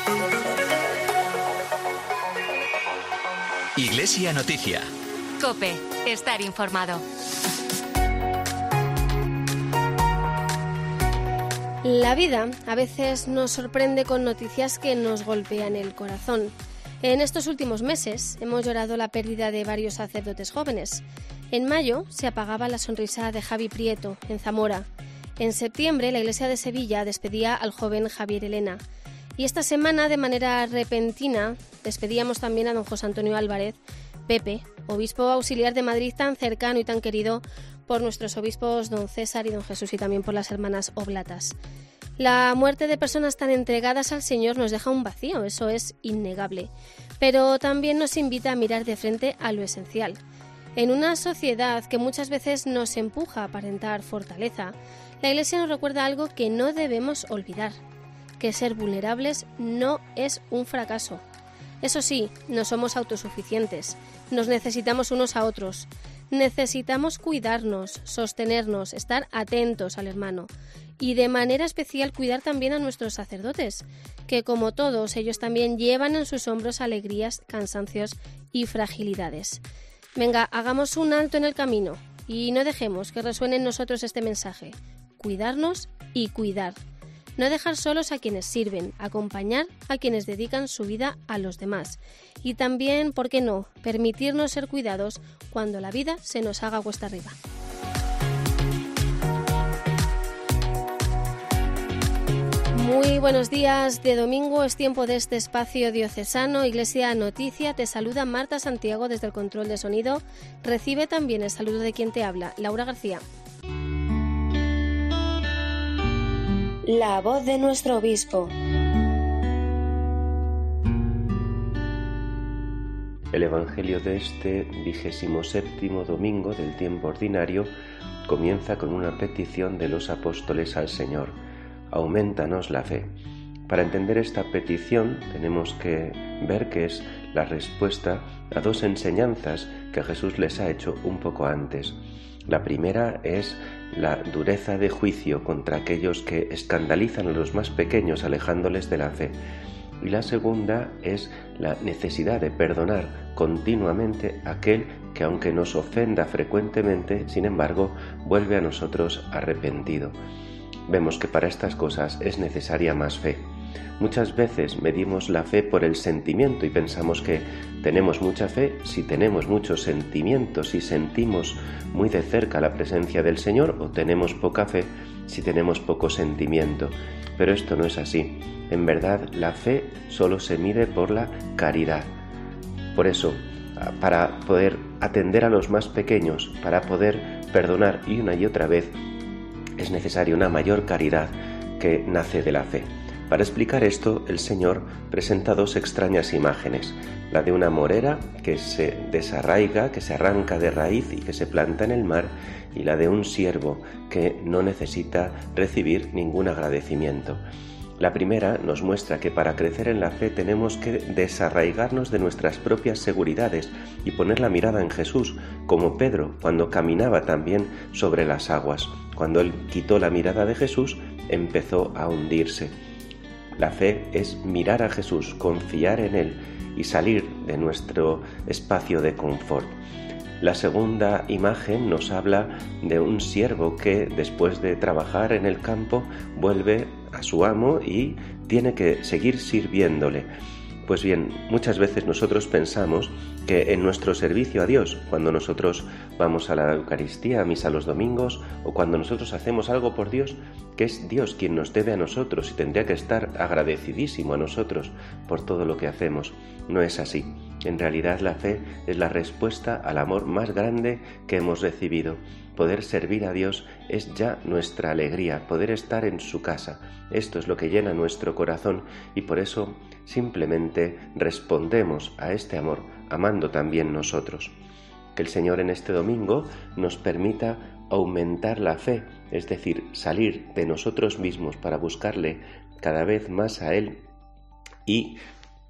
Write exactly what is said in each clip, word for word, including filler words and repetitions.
Iglesia Noticia. COPE. Estar informado. La vida a veces nos sorprende con noticias que nos golpean el corazón. En estos últimos meses hemos llorado la pérdida de varios sacerdotes jóvenes. En mayo se apagaba la sonrisa de Javi Prieto, en Zamora. En septiembre la Iglesia de Sevilla despedía al joven Javier Elena. Y esta semana, de manera repentina, despedíamos también a don José Antonio Álvarez, Pepe, obispo auxiliar de Madrid, tan cercano y tan querido por nuestros obispos don César y don Jesús, y también por las hermanas oblatas. La muerte de personas tan entregadas al Señor nos deja un vacío, eso es innegable, pero también nos invita a mirar de frente a lo esencial. En una sociedad que muchas veces nos empuja a aparentar fortaleza, la Iglesia nos recuerda algo que no debemos olvidar, que ser vulnerables no es un fracaso. Eso sí, no somos autosuficientes, nos necesitamos unos a otros. Necesitamos cuidarnos, sostenernos, estar atentos al hermano y de manera especial cuidar también a nuestros sacerdotes, que como todos ellos también llevan en sus hombros alegrías, cansancios y fragilidades. Venga, hagamos un alto en el camino y no dejemos que resuene en nosotros este mensaje: cuidarnos y cuidar. No dejar solos a quienes sirven, acompañar a quienes dedican su vida a los demás. Y también, ¿por qué no?, permitirnos ser cuidados cuando la vida se nos haga cuesta arriba. Muy buenos días de domingo, es tiempo de este espacio diocesano. Iglesia Noticia, te saluda Marta Santiago desde el control de sonido. Recibe también el saludo de quien te habla, Laura García. La voz de nuestro obispo. El Evangelio de este vigésimo séptimo domingo del tiempo ordinario comienza con una petición de los apóstoles al Señor: aumentanos la fe. Para entender esta petición tenemos que ver que es la respuesta a dos enseñanzas que Jesús les ha hecho un poco antes. La primera es la dureza de juicio contra aquellos que escandalizan a los más pequeños alejándoles de la fe. Y la segunda es la necesidad de perdonar continuamente a aquel que, aunque nos ofenda frecuentemente, sin embargo, vuelve a nosotros arrepentido. Vemos que para estas cosas es necesaria más fe. Muchas veces medimos la fe por el sentimiento y pensamos que tenemos mucha fe si tenemos muchos sentimientos, si sentimos muy de cerca la presencia del Señor, o tenemos poca fe si tenemos poco sentimiento. Pero esto no es así. En verdad, la fe solo se mide por la caridad. Por eso, para poder atender a los más pequeños, para poder perdonar y una y otra vez, es necesaria una mayor caridad que nace de la fe. Para explicar esto, el Señor presenta dos extrañas imágenes: la de una morera que se desarraiga, que se arranca de raíz y que se planta en el mar, y la de un siervo que no necesita recibir ningún agradecimiento. La primera nos muestra que para crecer en la fe tenemos que desarraigarnos de nuestras propias seguridades y poner la mirada en Jesús, como Pedro cuando caminaba también sobre las aguas. Cuando él quitó la mirada de Jesús, empezó a hundirse. La fe es mirar a Jesús, confiar en Él y salir de nuestro espacio de confort. La segunda imagen nos habla de un siervo que, después de trabajar en el campo, vuelve a su amo y tiene que seguir sirviéndole. Pues bien, muchas veces nosotros pensamos que en nuestro servicio a Dios, cuando nosotros vamos a la Eucaristía, a misa los domingos, o cuando nosotros hacemos algo por Dios, que es Dios quien nos debe a nosotros y tendría que estar agradecidísimo a nosotros por todo lo que hacemos. No es así. En realidad la fe es la respuesta al amor más grande que hemos recibido. Poder servir a Dios es ya nuestra alegría, poder estar en su casa. Esto es lo que llena nuestro corazón y por eso simplemente respondemos a este amor amando también nosotros. Que el Señor en este domingo nos permita aumentar la fe, es decir, salir de nosotros mismos para buscarle cada vez más a Él y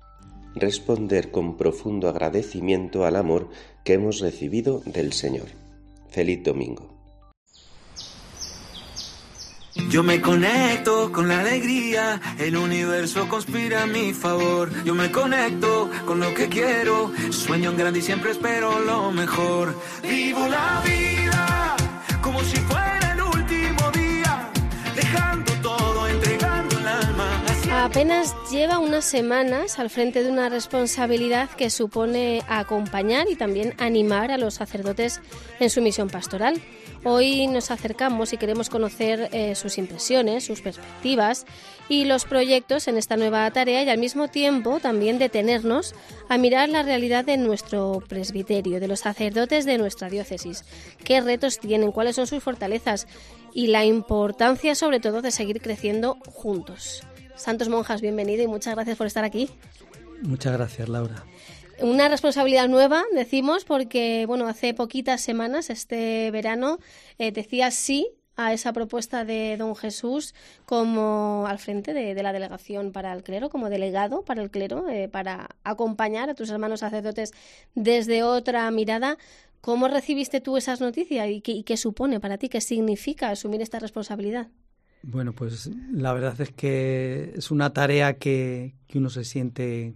responder con profundo agradecimiento al amor que hemos recibido del Señor. Feliz domingo. Yo me conecto con la alegría, el universo conspira a mi favor. Yo me conecto con lo que quiero, sueño en grande y siempre espero lo mejor. Vivo la vida como si fuera el último día, dejando todo, entregando el alma. Apenas lleva unas semanas al frente de una responsabilidad que supone acompañar y también animar a los sacerdotes en su misión pastoral. Hoy nos acercamos y queremos conocer eh, sus impresiones, sus perspectivas y los proyectos en esta nueva tarea, y al mismo tiempo también detenernos a mirar la realidad de nuestro presbiterio, de los sacerdotes de nuestra diócesis. ¿Qué retos tienen? ¿Cuáles son sus fortalezas? Y la importancia, sobre todo, de seguir creciendo juntos. Santos Monjas, bienvenido y muchas gracias por estar aquí. Muchas gracias, Laura. Una responsabilidad nueva, decimos, porque bueno, hace poquitas semanas, este verano, eh, decías sí a esa propuesta de don Jesús como al frente de, de la delegación para el clero, como delegado para el clero, eh, para acompañar a tus hermanos sacerdotes desde otra mirada. ¿Cómo recibiste tú esas noticias y qué, y qué supone para ti, qué significa asumir esta responsabilidad? Bueno, pues la verdad es que es una tarea que, que uno se siente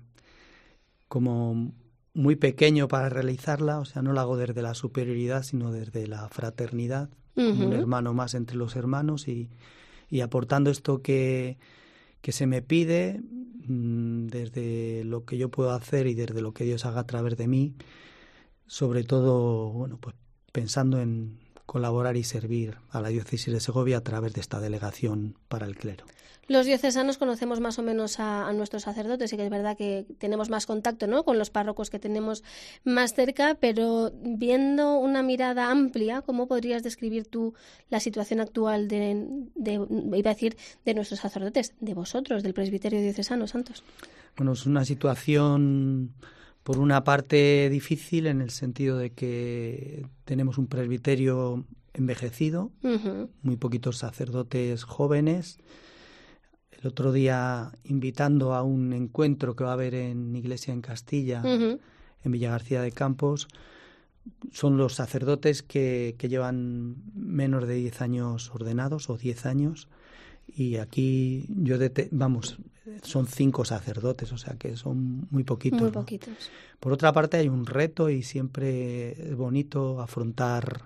como muy pequeño para realizarla, o sea, no la hago desde la superioridad, sino desde la fraternidad, uh-huh. como un hermano más entre los hermanos y, y aportando esto que, que se me pide mmm, desde lo que yo puedo hacer y desde lo que Dios haga a través de mí, sobre todo, bueno, pues pensando en colaborar y servir a la diócesis de Segovia a través de esta delegación para el clero. Los diocesanos conocemos más o menos a, a nuestros sacerdotes y que es verdad que tenemos más contacto, ¿no?, con los párrocos que tenemos más cerca, pero viendo una mirada amplia, ¿cómo podrías describir tú la situación actual de, de iba a decir, de nuestros sacerdotes, de vosotros, del presbiterio diocesano, Santos? Bueno, es una situación, por una parte, difícil en el sentido de que tenemos un presbiterio envejecido, uh-huh. muy poquitos sacerdotes jóvenes. El otro día, invitando a un encuentro que va a haber en Iglesia en Castilla, uh-huh. en Villagarcía de Campos, son los sacerdotes que, que llevan menos de diez años ordenados o diez años. Y aquí, yo dete- vamos, son cinco sacerdotes, o sea que son muy poquitos. Muy ¿no? poquitos. Por otra parte, hay un reto y siempre es bonito afrontar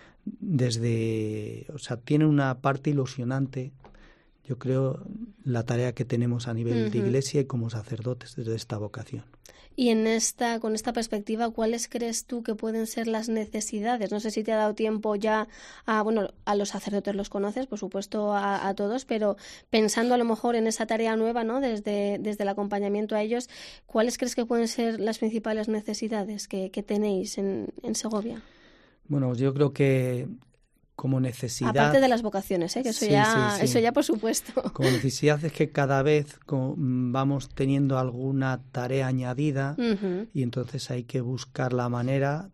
desde... O sea, tiene una parte ilusionante, yo creo, la tarea que tenemos a nivel uh-huh. de Iglesia y como sacerdotes desde esta vocación. Y en esta, con esta perspectiva, ¿cuáles crees tú que pueden ser las necesidades? No sé si te ha dado tiempo ya a, bueno, a los sacerdotes los conoces, por supuesto, a, a todos, pero pensando a lo mejor en esa tarea nueva, ¿no?, desde, desde el acompañamiento a ellos, ¿cuáles crees que pueden ser las principales necesidades que, que tenéis en, en Segovia? Bueno, yo creo que como necesidad... Aparte de las vocaciones, ¿eh? que eso, sí, ya, sí, sí. eso ya por supuesto. Como necesidad es que cada vez vamos teniendo alguna tarea añadida uh-huh. y entonces hay que buscar la manera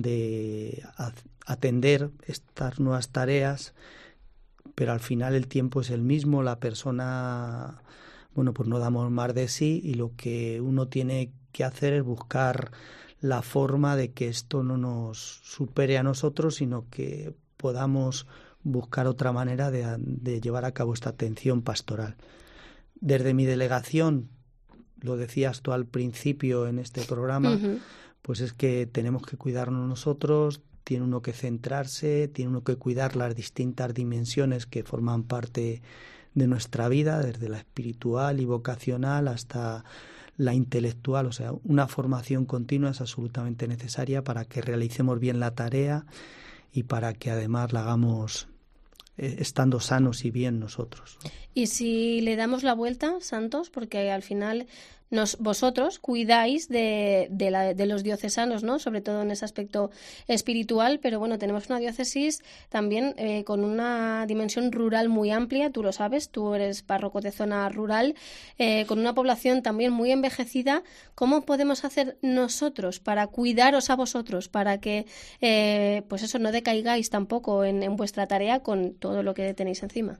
de atender estas nuevas tareas, pero al final el tiempo es el mismo, la persona, bueno, pues no damos más de sí y lo que uno tiene que hacer es buscar la forma de que esto no nos supere a nosotros, sino que podamos buscar otra manera de, de llevar a cabo esta atención pastoral. Desde mi delegación, lo decías tú al principio en este programa, uh-huh. pues es que tenemos que cuidarnos nosotros, tiene uno que centrarse, tiene uno que cuidar las distintas dimensiones que forman parte de nuestra vida, desde la espiritual y vocacional hasta la intelectual. O sea, una formación continua es absolutamente necesaria para que realicemos bien la tarea y para que además la hagamos eh, estando sanos y bien nosotros. Y si le damos la vuelta, Santos, porque al final nos, vosotros cuidáis de, de, la, de los diocesanos, ¿no?, sobre todo en ese aspecto espiritual, pero bueno, tenemos una diócesis también eh, con una dimensión rural muy amplia, tú lo sabes, tú eres párroco de zona rural, eh, con una población también muy envejecida. ¿Cómo podemos hacer nosotros para cuidaros a vosotros, para que eh, pues eso, no decaigáis tampoco en, en vuestra tarea con todo lo que tenéis encima?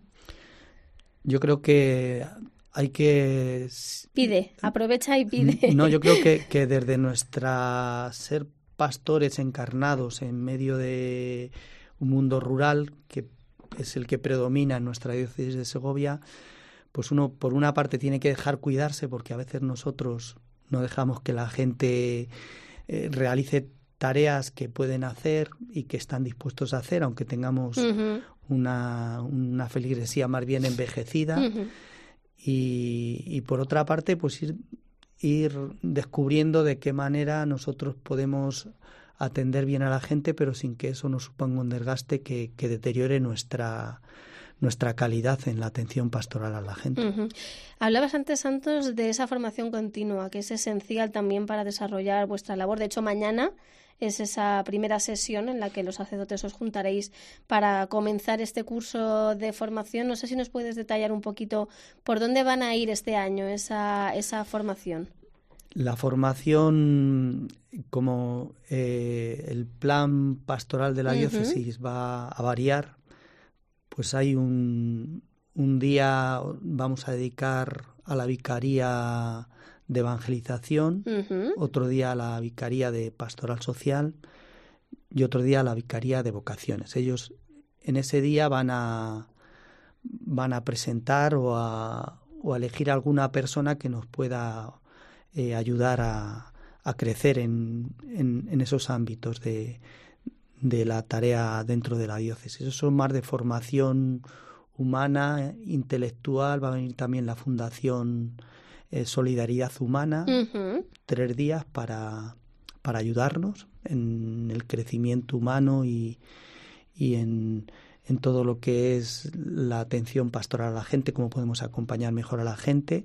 Yo creo que hay que... Pide, aprovecha y pide. No, yo creo que, que desde nuestra ser pastores encarnados en medio de un mundo rural, que es el que predomina en nuestra diócesis de Segovia, pues uno por una parte tiene que dejar cuidarse, porque a veces nosotros no dejamos que la gente eh, realice tareas que pueden hacer y que están dispuestos a hacer, aunque tengamos uh-huh. una, una feligresía más bien envejecida. Uh-huh. y, y por otra parte, pues ir, ir descubriendo de qué manera nosotros podemos atender bien a la gente, pero sin que eso nos suponga un desgaste que, que deteriore nuestra nuestra calidad en la atención pastoral a la gente. Uh-huh. Hablabas antes, Santos, de esa formación continua, que es esencial también para desarrollar vuestra labor. De hecho, mañana es esa primera sesión en la que los sacerdotes os juntaréis para comenzar este curso de formación. No sé si nos puedes detallar un poquito por dónde van a ir este año esa, esa formación. La formación, como eh, el plan pastoral de la uh-huh. diócesis va a variar, pues hay un, un día vamos a dedicar a la vicaría de evangelización, uh-huh. otro día a la vicaría de pastoral social y otro día a la vicaría de vocaciones. Ellos en ese día van a van a presentar o a, o a elegir alguna persona que nos pueda eh, ayudar a, a crecer en, en, en esos ámbitos de de la tarea dentro de la diócesis. Eso son más de formación humana, intelectual. Va a venir también la Fundación eh, Solidaridad Humana, uh-huh. tres días para, para ayudarnos en el crecimiento humano y, y en, en todo lo que es la atención pastoral a la gente, cómo podemos acompañar mejor a la gente.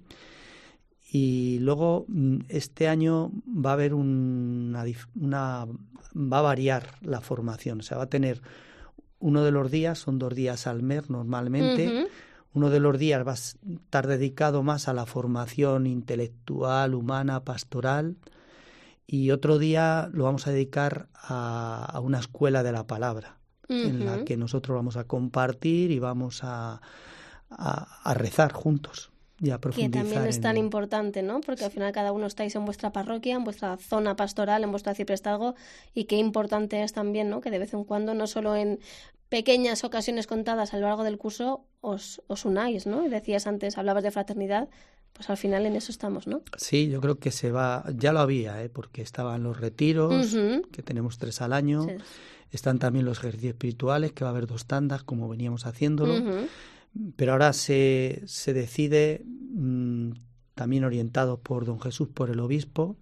Y luego este año va a haber una, una va a variar la formación, o sea, va a tener uno de los días, son dos días al mes normalmente, uh-huh. uno de los días va a estar dedicado más a la formación intelectual, humana, pastoral, y otro día lo vamos a dedicar a, a una escuela de la palabra, uh-huh. en la que nosotros vamos a compartir y vamos a, a, a rezar juntos. Que también es tan en... importante, ¿no? Porque al final cada uno estáis en vuestra parroquia, en vuestra zona pastoral, en vuestro arciprestazgo, y qué importante es también, ¿no? Que de vez en cuando, no solo en pequeñas ocasiones contadas a lo largo del curso, os, os unáis, ¿no? Y decías antes, hablabas de fraternidad, pues al final en eso estamos, ¿no? Sí, yo creo que se va, ya lo había, ¿eh? Porque estaban los retiros, uh-huh. que tenemos tres al año, sí. Están también los ejercicios espirituales, que va a haber dos tandas, como veníamos haciéndolo, uh-huh. Pero ahora se, se decide, mmm, también orientado por don Jesús, por el obispo,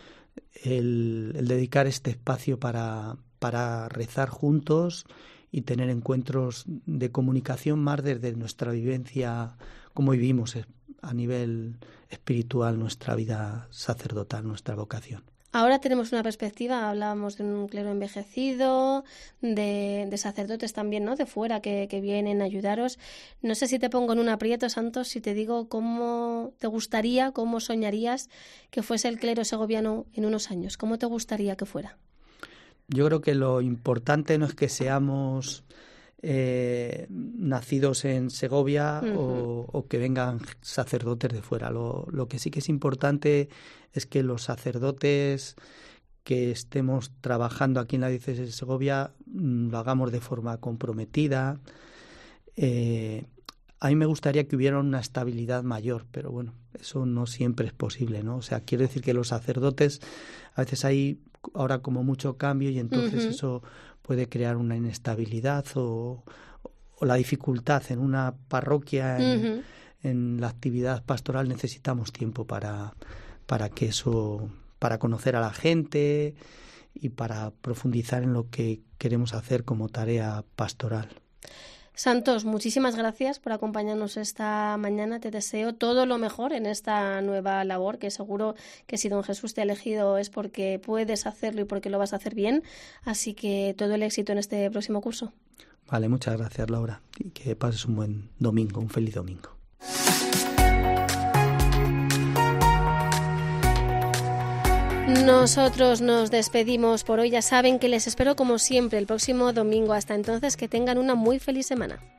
el, el dedicar este espacio para, para rezar juntos y tener encuentros de comunicación más desde nuestra vivencia, cómo vivimos a nivel espiritual nuestra vida sacerdotal, nuestra vocación. Ahora tenemos una perspectiva, hablábamos de un clero envejecido, de, de sacerdotes también, ¿no? De fuera que, que vienen a ayudaros. No sé si te pongo en un aprieto, Santos, si te digo cómo te gustaría, cómo soñarías que fuese el clero segoviano en unos años. ¿Cómo te gustaría que fuera? Yo creo que lo importante no es que seamos eh, nacidos en Segovia uh-huh. o, o que vengan sacerdotes de fuera. Lo, lo que sí que es importante es que los sacerdotes que estemos trabajando aquí en la diócesis de Segovia lo hagamos de forma comprometida. Eh, a mí me gustaría que hubiera una estabilidad mayor, pero bueno, eso no siempre es posible, ¿no? O sea, quiero decir que los sacerdotes, a veces hay ahora como mucho cambio y entonces uh-huh. eso puede crear una inestabilidad o, o la dificultad en una parroquia, en, uh-huh. en la actividad pastoral necesitamos tiempo para... para que eso, para conocer a la gente y para profundizar en lo que queremos hacer como tarea pastoral. Santos, muchísimas gracias por acompañarnos esta mañana. Te deseo todo lo mejor en esta nueva labor, que seguro que si don Jesús te ha elegido es porque puedes hacerlo y porque lo vas a hacer bien. Así que todo el éxito en este próximo curso. Vale, muchas gracias, Laura. Y que pases un buen domingo, un feliz domingo. Nosotros nos despedimos por hoy. Ya saben que les espero como siempre el próximo domingo. Hasta entonces, que tengan una muy feliz semana.